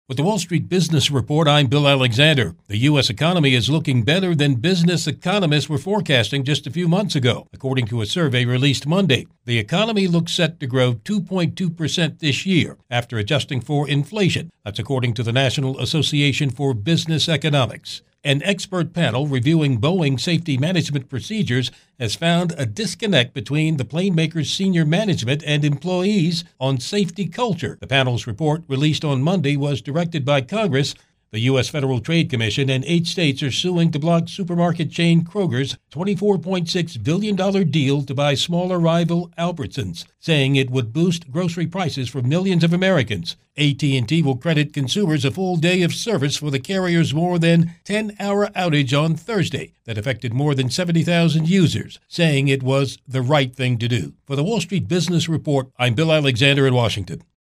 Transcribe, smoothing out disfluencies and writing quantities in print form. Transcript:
With the Wall Street Business Report, I'm Bill Alexander. The U.S. economy is looking better than business economists were forecasting just a few months ago, according to a survey released Monday. The economy looks set to grow 2.2% this year after adjusting for inflation. That's according to the National Association for Business Economics. An expert panel reviewing Boeing safety management procedures has found a disconnect between the plane maker's senior management and employees on safety culture. The panel's report, released on Monday, was directed by Congress. The U.S. Federal Trade Commission and 8 states are suing to block supermarket chain Kroger's $24.6 billion deal to buy smaller rival Albertsons, saying it would boost grocery prices for millions of Americans. AT&T will credit consumers a full day of service for the carrier's more than 10-hour outage on Thursday that affected more than 70,000 users, saying it was the right thing to do. For the Wall Street Business Report, I'm Bill Alexander in Washington.